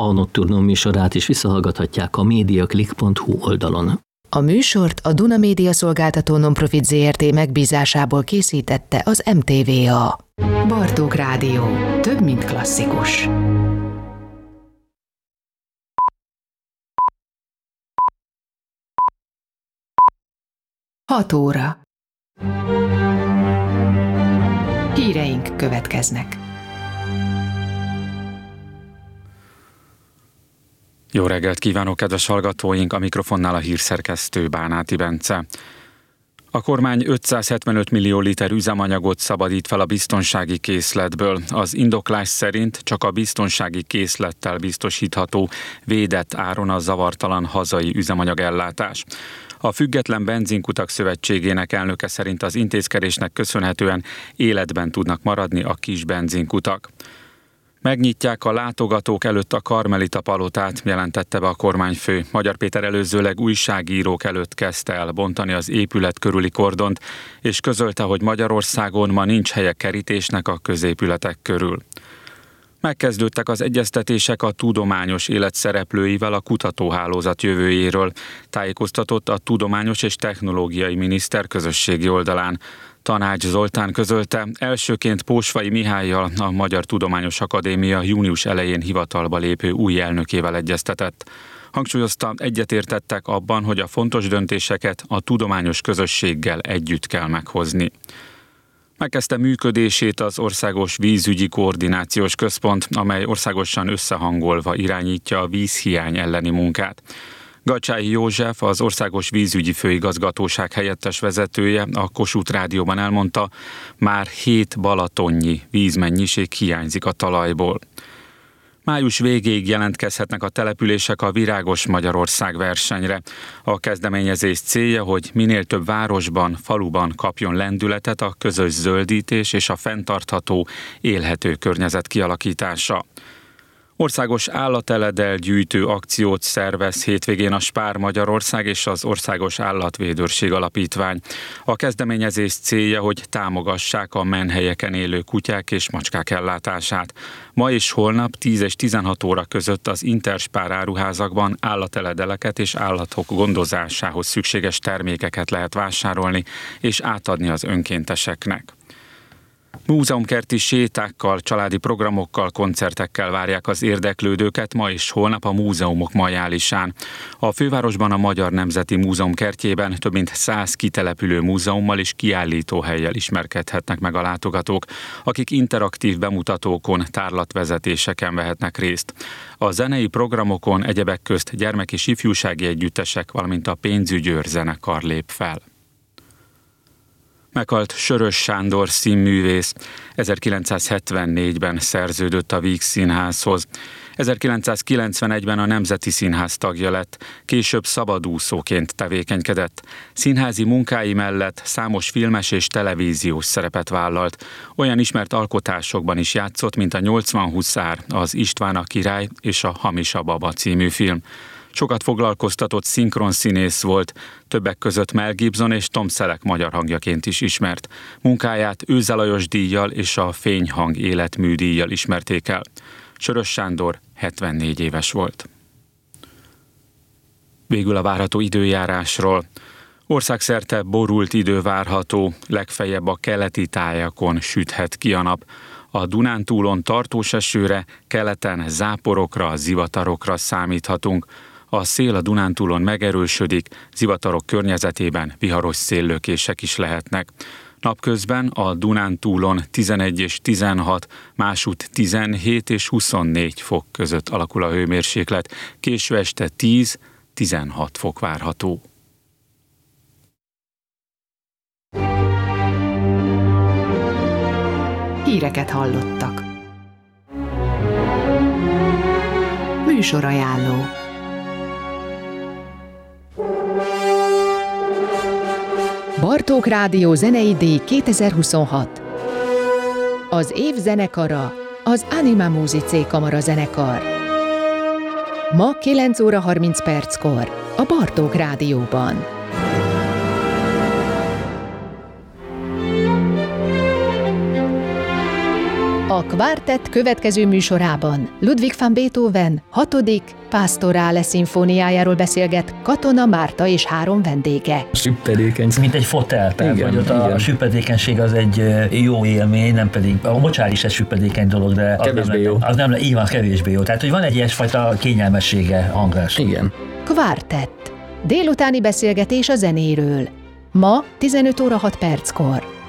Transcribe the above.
A Nocturnum műsorát is visszahallgathatják a mediaclick.hu oldalon. A műsort a Duna Média Szolgáltató Nonprofit Zrt. Megbízásából készítette az MTVA. Bartók Rádió. Több, mint klasszikus. Hat óra. Híreink következnek. Jó reggelt kívánok, kedves hallgatóink! A mikrofonnál a hírszerkesztő Bánáti Bence. A kormány 575 millió liter üzemanyagot szabadít fel a biztonsági készletből. Az indoklás szerint csak a biztonsági készlettel biztosítható védett áron a zavartalan hazai üzemanyagellátás. A Független Benzinkutak Szövetségének elnöke szerint az intézkedésnek köszönhetően életben tudnak maradni a kis benzinkutak. Megnyitják a látogatók előtt a Karmelita palotát, jelentette be a kormányfő. Magyar Péter előzőleg újságírók előtt kezdte el bontani az épület körüli kordont, és közölte, hogy Magyarországon ma nincs helye kerítésnek a középületek körül. Megkezdődtek az egyeztetések a tudományos élet szereplőivel a kutatóhálózat jövőjéről, tájékoztatott a Tudományos és Technológiai Miniszter közösségi oldalán. Tanács Zoltán közölte, elsőként Pósvai Mihállyal, a Magyar Tudományos Akadémia június elején hivatalba lépő új elnökével egyeztetett. Hangsúlyozta, egyetértettek abban, hogy a fontos döntéseket a tudományos közösséggel együtt kell meghozni. Megkezdte működését az Országos Vízügyi Koordinációs Központ, amely országosan összehangolva irányítja a vízhiány elleni munkát. Gacsái József, az Országos Vízügyi Főigazgatóság helyettes vezetője a Kossuth Rádióban elmondta, már 7 balatonnyi vízmennyiség hiányzik a talajból. Május végéig jelentkezhetnek a települések a Virágos Magyarország versenyre. A kezdeményezés célja, hogy minél több városban, faluban kapjon lendületet a közös zöldítés és a fenntartható, élhető környezet kialakítása. Országos állateledel gyűjtő akciót szervez hétvégén a Spár Magyarország és az Országos Állatvédőrség Alapítvány. A kezdeményezés célja, hogy támogassák a menhelyeken élő kutyák és macskák ellátását. Ma és holnap 10 és 16 óra között az Interspár áruházakban állateledeleket és állatok gondozásához szükséges termékeket lehet vásárolni és átadni az önkénteseknek. Múzeumkerti sétákkal, családi programokkal, koncertekkel várják az érdeklődőket ma és holnap a múzeumok majálisán. A fővárosban a Magyar Nemzeti Múzeum kertjében több mint 100 kitelepülő múzeummal és kiállítóhellyel ismerkedhetnek meg a látogatók, akik interaktív bemutatókon, tárlatvezetéseken vehetnek részt. A zenei programokon egyebek közt gyermek- és ifjúsági együttesek, valamint a Pénzügyőr zenekar lép fel. Meghalt Sörös Sándor színművész. 1974-ben szerződött a Víg Színházhoz. 1991-ben a Nemzeti Színház tagja lett, később szabadúszóként tevékenykedett. Színházi munkái mellett számos filmes és televíziós szerepet vállalt. Olyan ismert alkotásokban is játszott, mint a 80 huszár, az István a király és a Hamis a baba című film. Sokat foglalkoztatott szinkronszínész volt, többek között Mel Gibson és Tom Selleck magyar hangjaként is ismert. Munkáját Őze Lajos díjjal és a Fényhang életmű díjjal ismerték el. Sörös Sándor 74 éves volt. Végül a várható időjárásról. Országszerte borult idő várható, legfeljebb a keleti tájakon süthet ki a nap. A Dunántúlon tartós esőre, keleten záporokra, zivatarokra számíthatunk. A szél a Dunántúlon megerősödik, zivatarok környezetében viharos széllökések is lehetnek. Napközben a Dunántúlon 11 és 16, másút 17 és 24 fok között alakul a hőmérséklet, késő este 10-16 fok várható. Híreket hallottak. Műsorajánló. Bartók Rádió zenei díj 2026. Az év zenekara az Anima Musicae Kamara zenekar. Ma 9 óra 30 perckor a Bartók Rádióban. A Quartett következő műsorában Ludwig van Beethoven 6. Pastorale szimfóniájáról beszélget Katona Márta és 3 vendége. Süppedékeny. Mint egy fotel, tehát Igen, hogy ott a süppedékenység az egy jó élmény, nem pedig, a mocsár is egy süppedékeny dolog, de kevésbé jó. Az nem, így van, kevésbé jó. Tehát, hogy van egy ilyesfajta kényelmessége hangás. Igen. Quartett. Délutáni beszélgetés a zenéről. Ma 15 óra 6 perckor.